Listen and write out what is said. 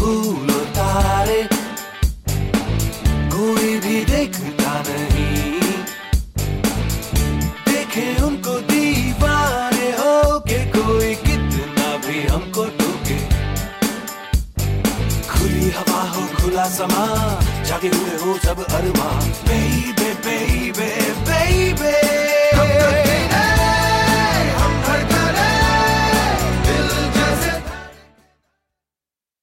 फूलों तारे कोई भी देखता नहीं, देखे उनको दीवाने हो के कोई कितना भी हमको टोके। खुली हवा हो खुला समा, जागे हुए हो सब अरमा, बेबे बेबे बेबे